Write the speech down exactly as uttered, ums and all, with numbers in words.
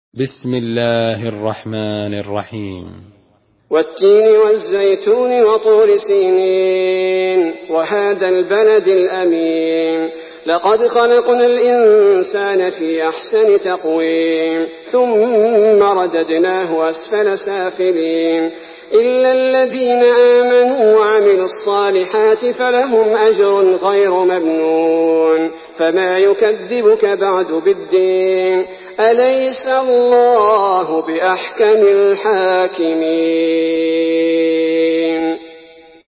بسم الله الرحمن الرحيم. والتين والزيتون وطور سينين وهذا البلد الأمين لقد خلقنا الإنسان في أحسن تقويم ثم رددناه أسفل سافلين إلا الذين آمنوا وعملوا الصالحات فلهم أجر غير ممنون فما يكذبك بعد بالدين أليس الله بأحكم الحاكمين.